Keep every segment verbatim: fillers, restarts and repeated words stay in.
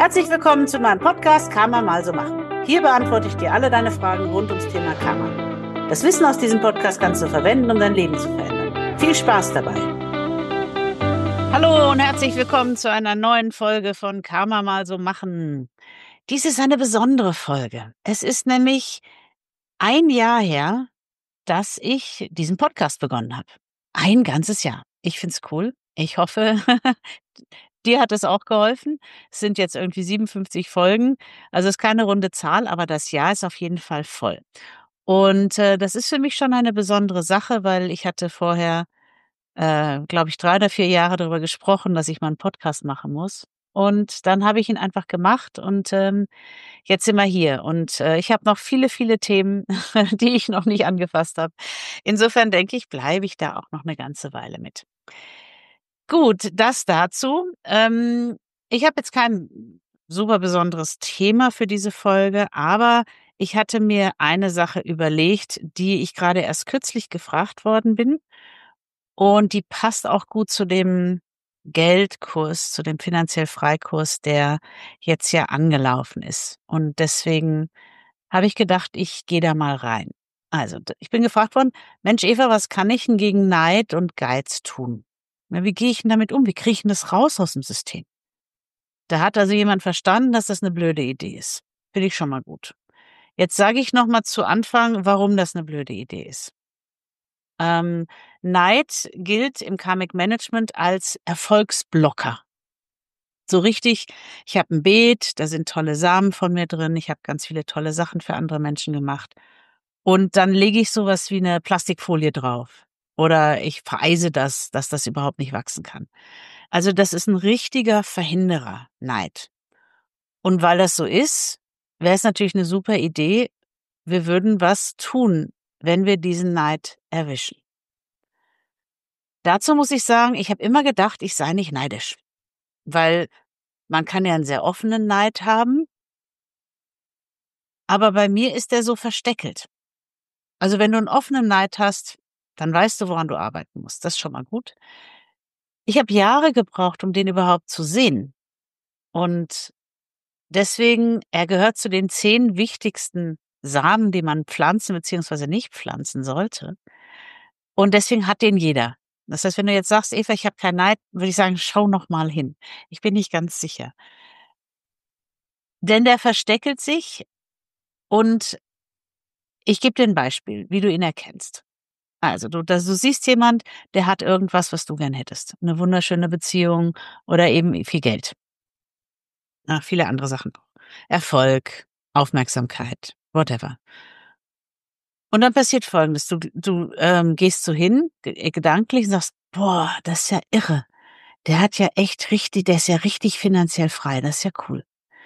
Herzlich willkommen zu meinem Podcast Karma mal so machen. Hier beantworte ich dir alle deine Fragen rund ums Thema Karma. Das Wissen aus diesem Podcast kannst du verwenden, um dein Leben zu verändern. Viel Spaß dabei! Hallo und herzlich willkommen zu einer neuen Folge von Karma mal so machen. Dies ist eine besondere Folge. Es ist nämlich ein Jahr her, dass ich diesen Podcast begonnen habe. Ein ganzes Jahr. Ich find's cool. Ich hoffe, dir hat es auch geholfen. Es sind jetzt irgendwie siebenundfünfzig Folgen. Also es ist keine runde Zahl, aber das Jahr ist auf jeden Fall voll. Und äh, das ist für mich schon eine besondere Sache, weil ich hatte vorher, äh, glaube ich, drei oder vier Jahre darüber gesprochen, dass ich mal einen Podcast machen muss. Und dann habe ich ihn einfach gemacht und ähm, jetzt sind wir hier. Und äh, ich habe noch viele, viele Themen, die ich noch nicht angefasst habe. Insofern denke ich, bleibe ich da auch noch eine ganze Weile mit. Gut, das dazu. Ähm, ich habe jetzt kein super besonderes Thema für diese Folge, aber ich hatte mir eine Sache überlegt, die ich gerade erst kürzlich gefragt worden bin. Und die passt auch gut zu dem Geldkurs, zu dem Finanziell-Frei-Kurs, der jetzt ja angelaufen ist. Und deswegen habe ich gedacht, ich gehe da mal rein. Also, d ich bin gefragt worden: „Mensch, Eva, was kann ich 'n gegen Neid und Geiz tun? Na, wie gehe ich 'n damit um? Wie kriege ich 'n das raus aus'm System?“ Da hat also jemand verstanden, dass das 'ne blöde Idee ist. Finde ich schon mal gut. Jetzt sage ich noch mal zu Anfang, warum das 'ne blöde Idee ist. Ähm, Neid gilt im Karmic Management als Erfolgsblocker. So richtig, ich habe 'n Beet, da sind tolle Samen von mir drin, ich habe ganz viele tolle Sachen für andere Menschen gemacht. Und dann lege ich so was wie 'ne Plastikfolie drauf. Oder ich vereise das, dass das überhaupt nicht wachsen kann. Also, das ist 'n richtiger Verhinderer, Neid. Und weil das so ist, wäre es natürlich 'ne super Idee, wir würden was tun, wenn wir diesen Neid erwischen. Dazu muss ich sagen, ich habe immer gedacht, ich sei nicht neidisch, weil man kann ja 'n sehr offenen Neid haben, aber bei mir ist der so versteckelt. Also, wenn du 'n offenen Neid hast, dann weißt du, woran du arbeiten musst. Das ist schon mal gut. Ich habe Jahre gebraucht, um den überhaupt zu sehen. Und deswegen, er gehört zu den zehn wichtigsten Samen, die man pflanzen beziehungsweise nicht pflanzen sollte. Und deswegen hat den jeder. Das heißt, wenn du jetzt sagst: „Eva, ich habe keinen Neid“, würde ich sagen, schau noch mal hin. Ich bin nicht ganz sicher. Denn der versteckelt sich und ich gebe dir 'n Beispiel, wie du ihn erkennst. Also, du da du siehst jemand, der hat irgendwas, was du gern hättest. 'Ne wunderschöne Beziehung oder eben viel Geld. Ah, viele andere Sachen auch. Erfolg, Aufmerksamkeit, whatever. Und dann passiert Folgendes: Du du, ähm, gehst so hin, ge äh, gedanklich und sagst: „Boah, das ist ja irre. Der hat ja echt richtig der ist ja richtig finanziell frei. Das ist ja cool.“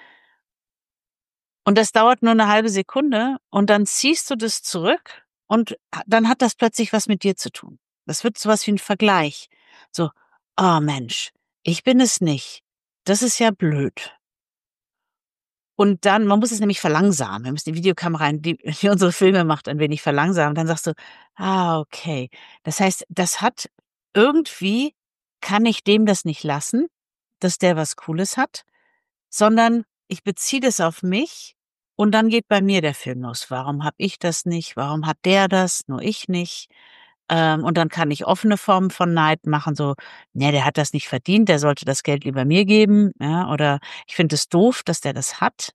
Und das dauert nur 'ne halbe Sekunde und dann ziehst du das zurück und ha dann hat das plötzlich was mit dir zu tun. Das wird so was wie 'n Vergleich. So: „Oh Mensch, ich bin es nicht. Das ist ja blöd.“ Und dann man muss es nämlich verlangsamen. Wir müssen die Videokamera in die die unsere Filme macht, ein wenig verlangsamen. Dann sagst du: „Ah, okay. Das heißt, das hat irgendwie kann ich dem das nicht lassen, dass der was Cooles hat, sondern ich beziehe das auf mich und dann geht bei mir der Film los. Warum habe ich das nicht? Warum hat der das, nur ich nicht?“ Ähm, und dann kann ich offene Formen von Neid machen, so: „Ne, der hat das nicht verdient, der sollte das Geld lieber mir geben“, ja, oder: „Ich finde es doof, dass der das hat.“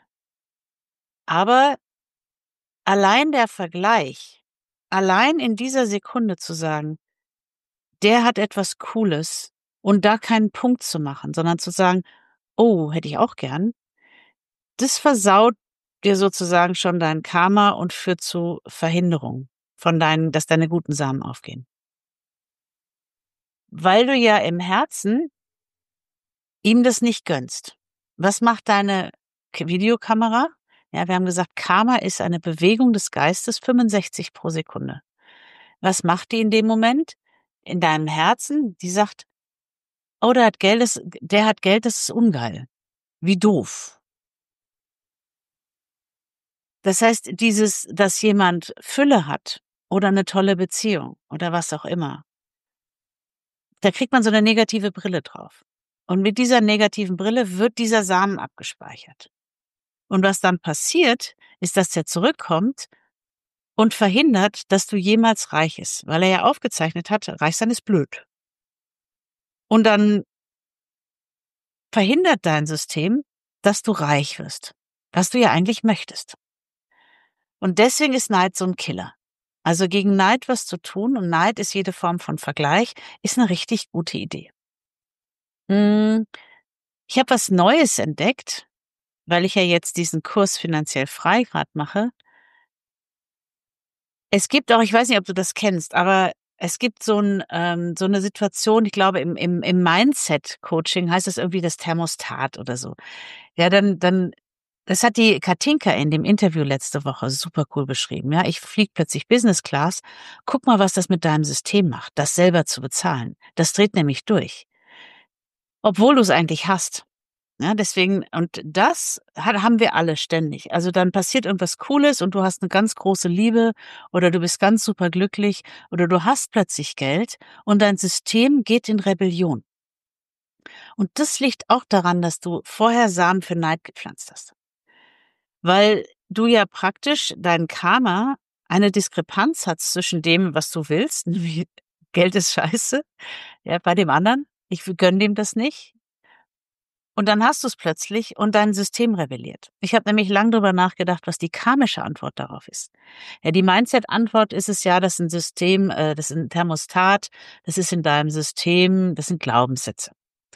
Aber allein der Vergleich, allein in dieser Sekunde zu sagen: „Der hat etwas Cooles“, und da keinen Punkt zu machen, sondern zu sagen: „Oh, hätte ich auch gern“, das versaut dir sozusagen schon dein Karma und führt zu Verhinderung von deinen dass deine guten Samen aufgehen. Weil du ja im Herzen ihm das nicht gönnst. Was macht deine K Videokamera? Ja, wir haben gesagt, Karma ist eine Bewegung des Geistes, fünfundsechzig pro Sekunde. Was macht die in dem Moment? In deinem Herzen, die sagt: „Oh, der hat Geld, das der hat Geld, das ist ungeil. Wie doof.“ Das heißt, dieses, dass jemand Fülle hat oder 'ne tolle Beziehung oder was auch immer, da kriegt man so 'ne negative Brille drauf. Und mit dieser negativen Brille wird dieser Samen abgespeichert. Und was dann passiert, ist, dass der zurückkommt und verhindert, dass du jemals reich ist, weil er ja aufgezeichnet hat, reich sein ist blöd. Und dann verhindert dein System, dass du reich wirst, was du ja eigentlich möchtest. Und deswegen ist Neid so ein Killer. Also gegen Neid was zu tun, und Neid ist jede Form von Vergleich, ist eine richtig gute Idee. Hm, ich habe was Neues entdeckt, weil ich ja jetzt diesen Kurs finanziell frei grad mache. Es gibt auch, ich weiß nicht, ob du das kennst, aber es gibt so 'n ähm, so 'ne Situation, ich glaube, im im im Mindset-Coaching heißt das irgendwie das Thermostat oder so. Ja, dann dann das hat die Katinka in dem Interview letzte Woche super cool beschrieben, ja. Ich fliege plötzlich Business Class. Guck mal, was das mit deinem System macht, das selber zu bezahlen. Das dreht nämlich durch, obwohl du's eigentlich hast. Ja, deswegen, und das ha haben wir alle ständig. Also, dann passiert irgendwas Cooles und du hast 'ne ganz große Liebe oder du bist ganz superglücklich oder du hast plötzlich Geld und dein System geht in Rebellion. Und das liegt auch daran, dass du vorher Samen für Neid gepflanzt hast. Weil du ja praktisch dein Karma eine Diskrepanz hat zwischen dem, was du willst, nämlich Geld ist scheiße, ja, bei dem anderen. Ich w gönne dem das nicht. Und dann hast du's plötzlich und dein System rebelliert. Ich habe nämlich lang drüber nachgedacht, was die karmische Antwort darauf ist. Ja, die Mindset-Antwort ist es ja, dass 'n System äh, das ist 'n Thermostat, das ist in deinem System, das sind Glaubenssätze.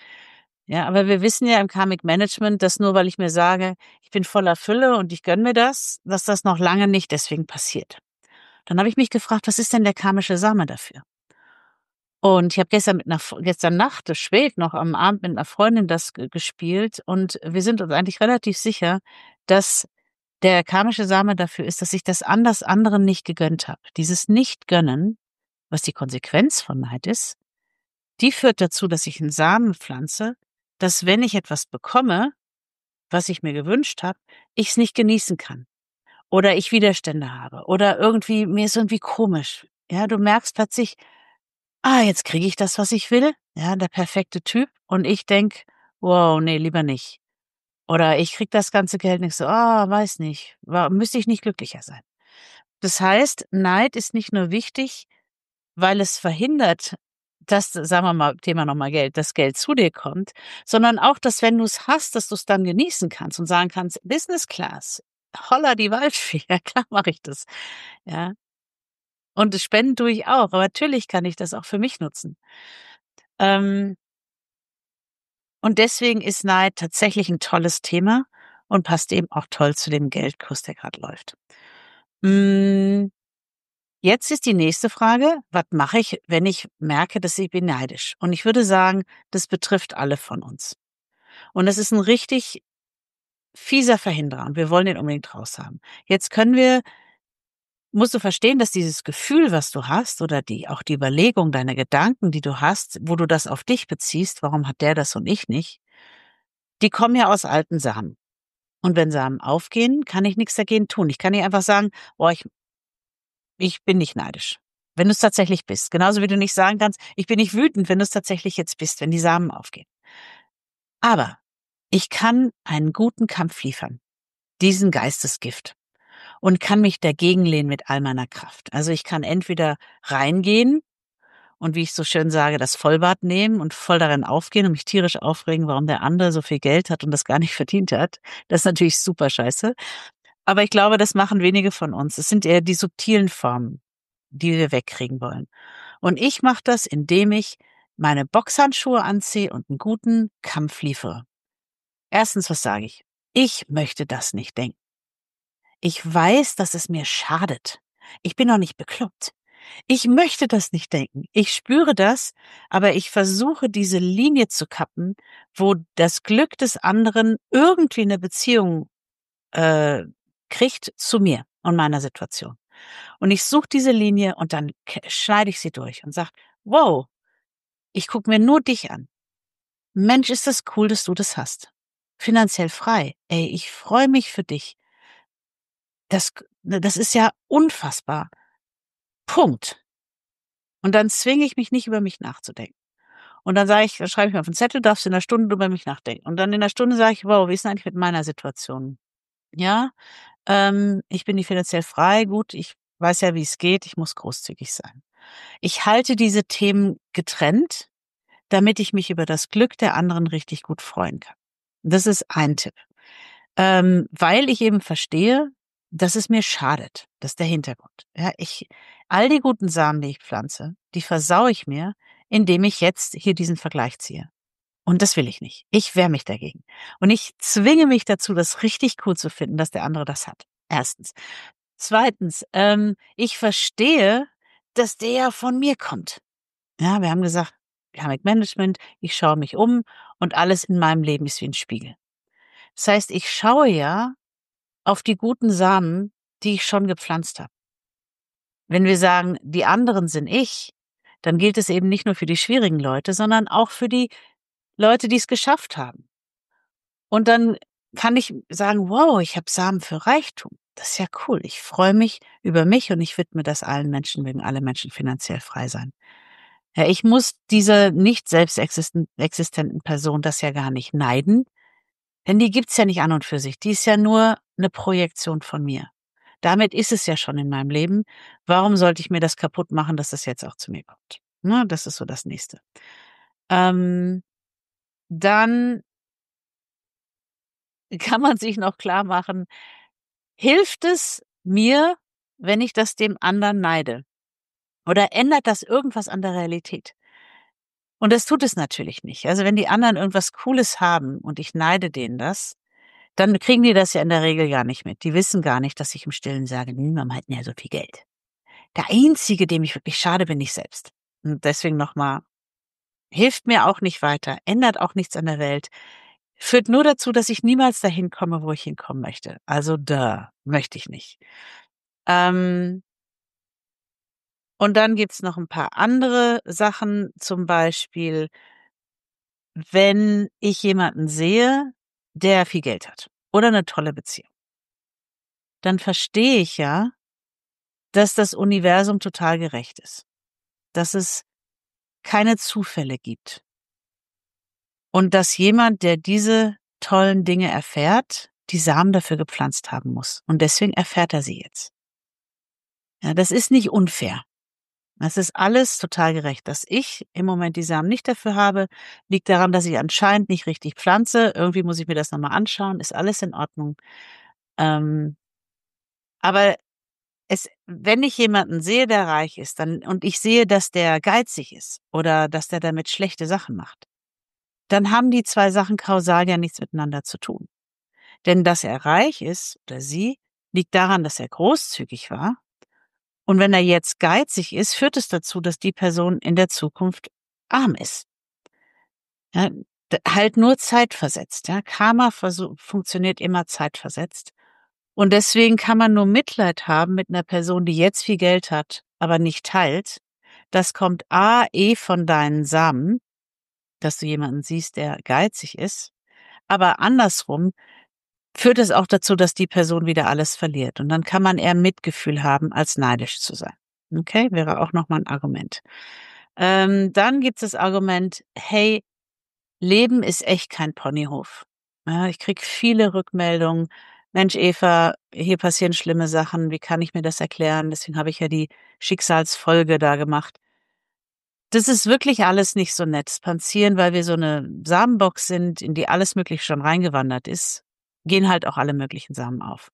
Ja, aber wir wissen ja im Karmic Management, dass nur weil ich mir sage, ich bin voller Fülle und ich gönne mir das, dass das noch lange nicht deswegen passiert. Dann habe ich mich gefragt, was ist denn der karmische Same dafür? Und ich habe gestern mit 'ner F gestern Nacht, äh, spät noch am Abend mit 'ner Freundin das ge gespielt und wir sind uns eigentlich relativ sicher, dass der karmische Same dafür ist, dass ich das anders anderen nicht gegönnt habe. Dieses Nicht-Gönnen, was die Konsequenz von Neid ist, die führt dazu, dass ich 'n Samen pflanze, dass, wenn ich etwas bekomme, was ich mir gewünscht habe, ich's nicht genießen kann oder ich Widerstände habe oder irgendwie mir ist irgendwie komisch. Ja, du merkst plötzlich: „Ah, jetzt kriege ich das, was ich will“, ja, der perfekte Typ, und ich denke: „Wow, ne, lieber nicht.“ Oder ich kriege das ganze Geld und ich so: „Ah, weiß nicht, wa müsste ich nicht glücklicher sein?“ Das heißt, Neid ist nicht nur wichtig, weil es verhindert, dass, sagen wir mal, Thema noch mal Geld, das Geld zu dir kommt, sondern auch, dass, wenn du's hast, dass du's dann genießen kannst und sagen kannst: „Business Class, holla die Waldfee, ja klar mache ich das“, ja? Und das Spenden tue ich auch, aber natürlich kann ich das auch für mich nutzen. Ähm und deswegen ist Neid tatsächlich 'n tolles Thema und passt eben auch toll zu dem Geldkurs, der grad läuft. Hm, jetzt ist die nächste Frage: Was mache ich, wenn ich merke, dass ich bin neidisch? Und ich würde sagen, das betrifft alle von uns. Und das ist 'n richtig fieser Verhinderer und wir wollen den unbedingt raus haben. Jetzt können wir musst du verstehen, dass dieses Gefühl, was du hast, oder die auch die Überlegung, deine Gedanken, die du hast, wo du das auf dich beziehst: „Warum hat der das und ich nicht?“ Die kommen ja aus alten Samen. Und wenn Samen aufgehen, kann ich nix dagegen tun. Ich kann nicht einfach sagen: „Boah, ich ich bin nicht neidisch“, wenn du's tatsächlich bist. Genauso wie du nicht sagen kannst: „Ich bin nicht wütend“, wenn du's tatsächlich jetzt bist, wenn die Samen aufgehen. Aber ich kann einen guten Kampf liefern, diesen Geistesgift, und kann mich dagegen lehnen mit all meiner Kraft. Also, ich kann entweder reingehen und, wie ich so schön sage, das Vollbad nehmen und voll darin aufgehen und mich tierisch aufregen, warum der andere so viel Geld hat und das gar nicht verdient hat. Das ist natürlich super scheiße. Aber ich glaube, das machen wenige von uns. Es sind eher die subtilen Formen, die wir wegkriegen wollen. Und ich mache das, indem ich meine Boxhandschuhe anziehe und 'n guten Kampf liefere. Erstens, was sage ich? Ich möchte das nicht denken. Ich weiß, dass es mir schadet. Ich bin doch nicht bekloppt. Ich möchte das nicht denken. Ich spüre das, aber ich versuche, diese Linie zu kappen, wo das Glück des anderen irgendwie 'ne Beziehung, äh, kriegt zu mir und meiner Situation. Und ich suche diese Linie und dann k schneide ich sie durch und sage: „Wow, ich gucke mir nur dich an. Mensch, ist das cool, dass du das hast. Finanziell frei. Ey, ich freue mich für dich. Das k ne, das ist ja unfassbar. Punkt.“ Und dann zwinge ich mich nicht, über mich nachzudenken. Und dann sage ich dann schreibe ich mir auf 'n Zettel: „Darfst in 'ner Stunde über mich nachdenken.“ Und dann in 'ner Stunde sage ich: „Wow, wie ist denn eigentlich mit meiner Situation?“ Ja, ähm, ich bin nicht finanziell frei. Gut, ich weiß ja, wie's geht. Ich muss großzügig sein. Ich halte diese Themen getrennt, damit ich mich über das Glück der anderen richtig gut freuen kann. Das ist ein Tipp. Ähm, weil ich eben verstehe, dass es mir schadet. Das ist der Hintergrund. Ja, ich all die guten Samen, die ich pflanze, die versaue ich mir, indem ich jetzt hier diesen Vergleich ziehe. Und das will ich nicht. Ich wehre mich dagegen. Und ich zwinge mich dazu, das richtig cool zu finden, dass der andere das hat. Erstens. Zweitens, ähm, ich verstehe, dass der ja von mir kommt. Ja, wir haben gesagt, Karmic Management, ich schaue mich um und alles in meinem Leben ist wie 'n Spiegel. Das heißt, ich schaue ja auf die guten Samen, die ich schon gepflanzt habe. Wenn wir sagen, die anderen sind ich, dann gilt es eben nicht nur für die schwierigen Leute, sondern auch für die Leute, die's geschafft haben. Und dann kann ich sagen: „Wow, ich habe Samen für Reichtum. Das ist ja cool. Ich freue mich über mich und ich widme das allen Menschen, mögen alle Menschen finanziell frei sein.“ Ja, ich muss diese nicht selbst existen existenten Person das ja gar nicht neiden, denn die gibt's ja nicht an und für sich. Die ist ja nur 'ne Projektion von mir. Damit ist es ja schon in meinem Leben. Warum sollte ich mir das kaputtmachen, dass das jetzt auch zu mir kommt? Ne, das ist so das Nächste. Ähm, dann kann man sich noch klarmachen: Hilft es mir, wenn ich das dem anderen neide? Oder ändert das irgendwas an der Realität? Und das tut es natürlich nicht. Also, wenn die anderen irgendwas Cooles haben und ich neide denen das, dann kriegen die das ja in der Regel gar nicht mit. Die wissen gar nicht, dass ich im Stillen sage: „Hm, warum hat 'n der so viel Geld?“ Der Einzige, dem ich wirklich schade, bin ich selbst. Und deswegen noch mal: Hilft mir auch nicht weiter, ändert auch nichts an der Welt, führt nur dazu, dass ich niemals dahin komme, wo ich hinkommen möchte. Also, duh, möchte ich nicht. Ähm und dann gibt's noch 'n paar andere Sachen, zum Beispiel wenn ich jemanden sehe, der viel Geld hat oder 'ne tolle Beziehung dann verstehe ich ja dass das Universum total gerecht ist, dass es keine Zufälle gibt. Und dass jemand, der diese tollen Dinge erfährt, die Samen dafür gepflanzt haben muss. Und deswegen erfährt er sie jetzt. Ja, das ist nicht unfair. Das ist alles total gerecht. Dass ich im Moment die Samen nicht dafür habe, liegt daran, dass ich anscheinend nicht richtig pflanze. Irgendwie muss ich mir das noch mal anschauen, ist alles in Ordnung. Ähm aber es wenn ich jemanden sehe, der reich ist, dann und ich sehe, dass der geizig ist oder dass der damit schlechte Sachen macht, dann haben die zwei Sachen kausal ja nichts miteinander zu tun. Denn dass er reich ist oder sie, liegt daran, dass er großzügig war. Und wenn er jetzt geizig ist, führt es dazu, dass die Person in der Zukunft arm ist. Ja, d halt nur zeitversetzt, ja? Karma versu funktioniert immer zeitversetzt. Und deswegen kann man nur Mitleid haben mit 'ner Person, die jetzt viel Geld hat, aber nicht teilt. Das kommt A eh von deinen Samen, dass du jemanden siehst, der geizig ist. Aber andersrum führt es auch dazu, dass die Person wieder alles verliert. Und dann kann man eher Mitgefühl haben, als neidisch zu sein. Okay, wäre auch noch mal 'n Argument. Ähm, dann gibt's das Argument: „Hey, Leben ist echt kein Ponyhof.“ Ja, ich kriege viele Rückmeldungen: „Mensch, Eva, hier passieren schlimme Sachen. Wie kann ich mir das erklären?“ Deswegen habe ich ja die Schicksalsfolge da gemacht. Das ist wirklich alles nicht so nett. Es passieren, weil wir so 'ne Samenbox sind, in die alles Mögliche schon reingewandert ist, gehen halt auch alle möglichen Samen auf.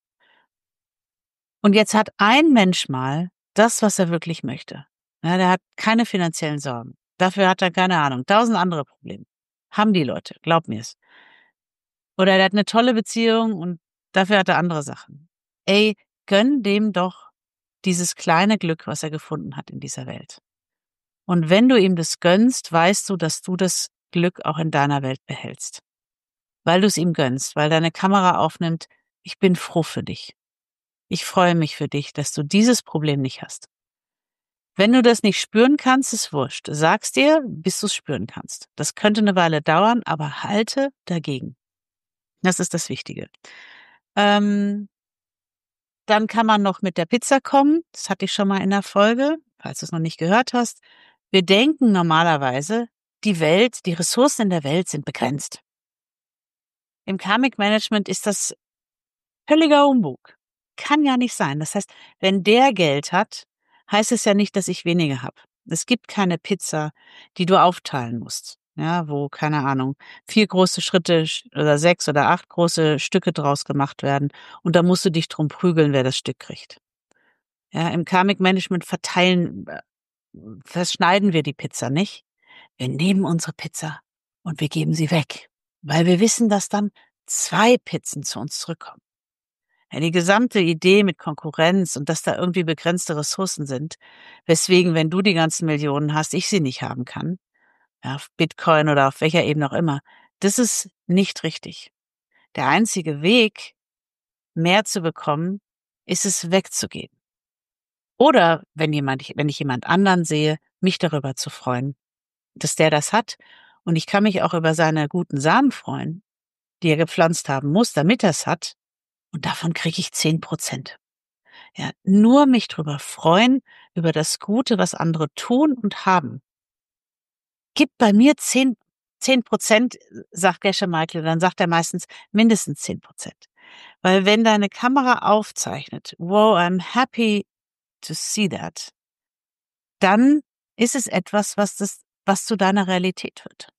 Und jetzt hat ein Mensch mal das, was er wirklich möchte. Ja, der hat keine finanziellen Sorgen. Dafür hat er, keine Ahnung, tausend andere Probleme. Haben die Leute, glaube mir's. Oder der hat 'ne tolle Beziehung und dafür hat er andere Sachen. Ey, gönn dem doch dieses kleine Glück, was er gefunden hat in dieser Welt. Und wenn du ihm das gönnst, weißt du, dass du das Glück auch in deiner Welt behältst. Weil du's ihm gönnst, weil deine Kamera aufnimmt: „Ich bin froh für dich. Ich freue mich für dich, dass du dieses Problem nicht hast.“ Wenn du das nicht spüren kannst, ist wurscht. Sag's dir, bis du's spüren kannst. Das könnte 'ne Weile dauern, aber halte dagegen. Das ist das Wichtige. Ähm dann kann man noch mit der Pizza kommen. Das hatte ich schon mal in 'ner Folge, falls du's noch nicht gehört hast. Wir denken normalerweise, die Welt, die Ressourcen in der Welt sind begrenzt. Im Karmic Management ist das völliger Humbug. Kann ja nicht sein. Das heißt, wenn der Geld hat, heißt es ja nicht, dass ich weniger habe. Es gibt keine Pizza, die du aufteilen musst. Ja, wo, keine Ahnung, vier große Schritte oder sechs oder acht große Stücke draus gemacht werden. Und da musst du dich drum prügeln, wer das Stück kriegt. Ja, im Karmic Management verteilen, verschneiden wir die Pizza nicht. Wir nehmen unsere Pizza und wir geben sie weg. Weil wir wissen, dass dann zwei Pizzen zu uns zurückkommen. Ja, die gesamte Idee mit Konkurrenz und dass da irgendwie begrenzte Ressourcen sind, weswegen, wenn du die ganzen Millionen hast, ich sie nicht haben kann, ja, auf Bitcoin oder auf welcher Ebene auch immer, das ist nicht richtig. Der einzige Weg, mehr zu bekommen, ist es wegzugeben. Oder wenn jemand, wenn ich jemand anderen sehe, mich darüber zu freuen, dass der das hat. Und ich kann mich auch über seine guten Samen freuen, die er gepflanzt haben muss, damit er es hat. Und davon kriege ich zehn Prozent. Ja, nur mich drüber freuen, über das Gute, was andere tun und haben. Gibt bei mir zehn Prozent, sagt Gesche Michael, dann sagt er meistens mindestens zehn Prozent. Weil wenn deine Kamera aufzeichnet, wow, I'm happy to see that, dann ist es etwas, was das, was zu deiner Realität wird.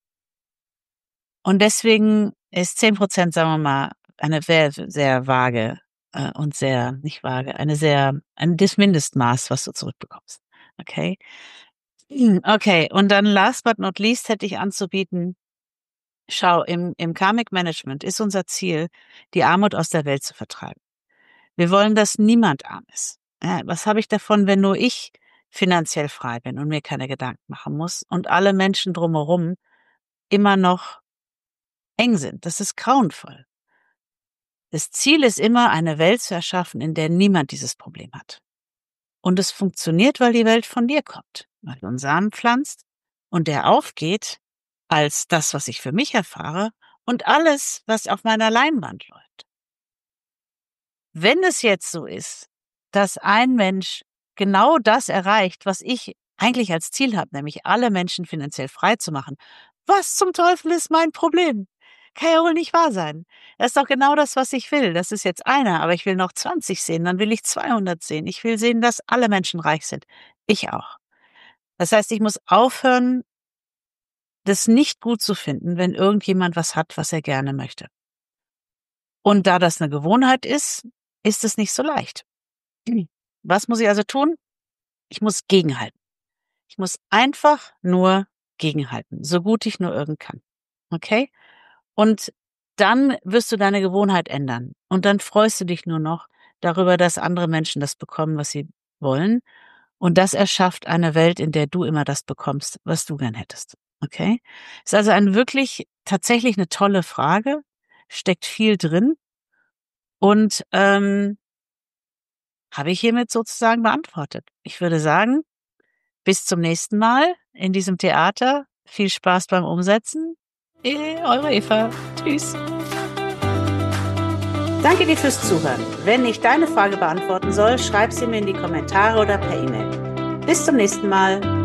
Und deswegen ist zehn Prozent, sagen wir mal, eine sehr, sehr vage äh, und sehr, nicht vage, eine sehr, ein das Mindestmaß, was du zurückbekommst. Okay? Okay, und dann last but not least hätte ich anzubieten, schau, im, im Karmic Management ist unser Ziel, die Armut aus der Welt zu vertreiben. Wir wollen, dass niemand arm ist. Ja, was habe ich davon, wenn nur ich finanziell frei bin und mir keine Gedanken machen muss und alle Menschen drumherum immer noch eng sind? Das ist grauenvoll. Das Ziel ist immer, eine Welt zu erschaffen, in der niemand dieses Problem hat. Und es funktioniert, weil die Welt von dir kommt, weil du einen Samen pflanzt und der aufgeht als das, was ich für mich erfahre und alles, was auf meiner Leinwand läuft. Wenn es jetzt so ist, dass ein Mensch genau das erreicht, was ich eigentlich als Ziel habe, nämlich alle Menschen finanziell frei zu machen, was zum Teufel ist mein Problem? Kann ja wohl nicht wahr sein. Das ist doch genau das, was ich will. Das ist jetzt einer, aber ich will noch zwanzig sehen, dann will ich zweihundert sehen. Ich will sehen, dass alle Menschen reich sind. Ich auch. Das heißt, ich muss aufhören, das nicht gut zu finden, wenn irgendjemand was hat, was er gerne möchte. Und da das eine Gewohnheit ist, ist es nicht so leicht. Was muss ich also tun? Ich muss gegenhalten. Ich muss einfach nur gegenhalten, so gut ich nur irgend kann. Okay? Und dann wirst du deine Gewohnheit ändern. Und dann freust du dich nur noch darüber, dass andere Menschen das bekommen, was sie wollen. Und das erschafft eine Welt, in der du immer das bekommst, was du gern hättest. Okay? Ist also ein wirklich, tatsächlich eine tolle Frage. Steckt viel drin. Und ähm, habe ich hiermit sozusagen beantwortet. Ich würde sagen, bis zum nächsten Mal in diesem Theater. Viel Spaß beim Umsetzen. Eure Eva. Tschüss. Danke dir fürs Zuhören. Wenn ich deine Frage beantworten soll, schreib sie mir in die Kommentare oder per E-Mail. Bis zum nächsten Mal.